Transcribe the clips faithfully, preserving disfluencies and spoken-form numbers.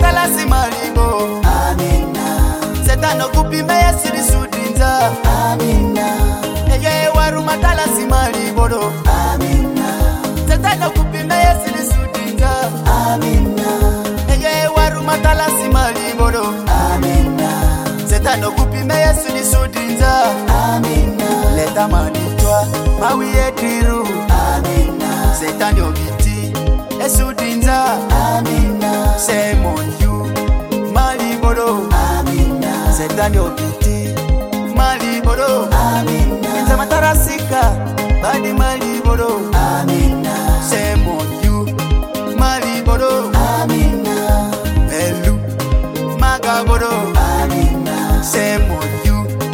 matalasi malibo. Amina. Setano kupime yesiri sudinza. Amina. Eye waru matalasi malibo do. Amina. Setano kupime yesiri sudinza. Amina. Eye waru matalasi malibo do. Amina. Setano kupime yesiri sudinza. Amina. Leta manitwa mawiye tiru. Amina. Setani obiti esudinza. Amina. Semonyu malibodo. Amina. Setani obiti malibodo. Amina. Inza matarasika badi malibodo. Amina. Semonyu malibodo. Amina. Elu magabodo. Amina. Semonyu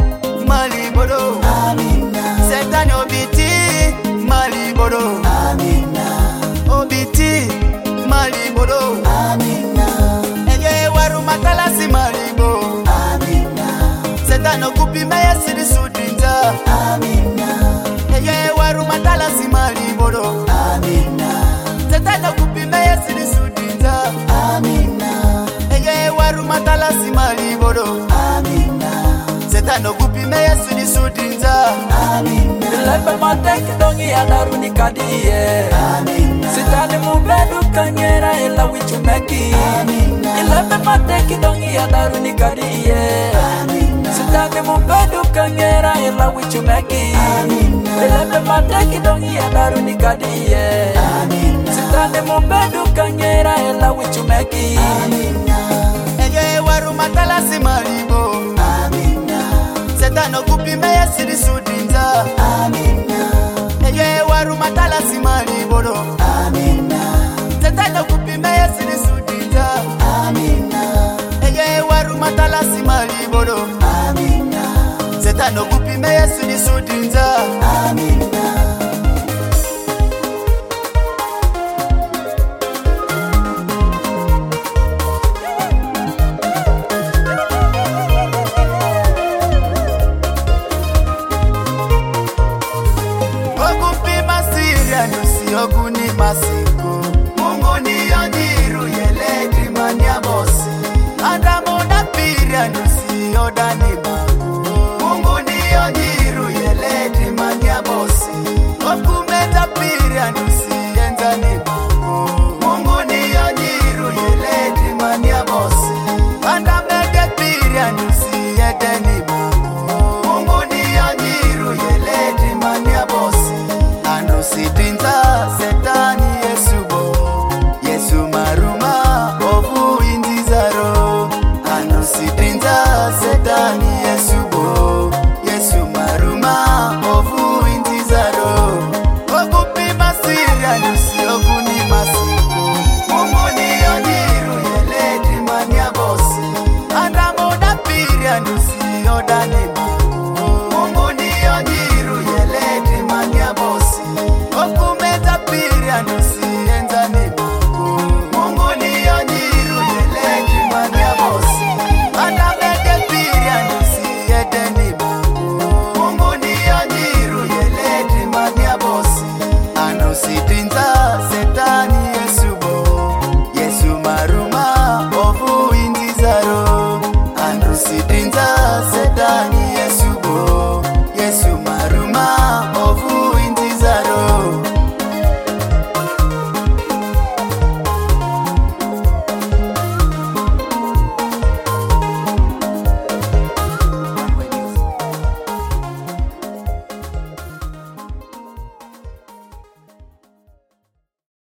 malibodo. Amina. Setani obiti malibodo. Amina. Obiti malibodo. Amina. Eye waru matalasi malibo. Amina. Setano kupime yesiri sudinza. Amina. Eye waru matalasi malibodo. Amina. Setano kupime yesiri sudinza. Amina. Eye waru matalasi malibodo. Amina. Setano kupime yesiri sudinza. Amina. Ilebe matek dongi adaruni kadie. Amina. Sitani mubedu kanyera ila wichumeki. Amina. Ilebe matek dongi adaruni kadie. Amina. Sitani mubedu kanyera ila wichumeki. Amina. Ilebe matek dongi adaruni kadie. Amina. Sitani mubedu kanyera ila wichumeki. Amina. Eye waru matalasi malibo. Amina. Setano kupime yesiri sudinza. Amina. Eye waru matalasi malibodo. Amina. Setano kupime yesiri sudinza. Amina. Eye waru matalasi malibodo. Amina. Setano kupime yesiri sudinza. Amina.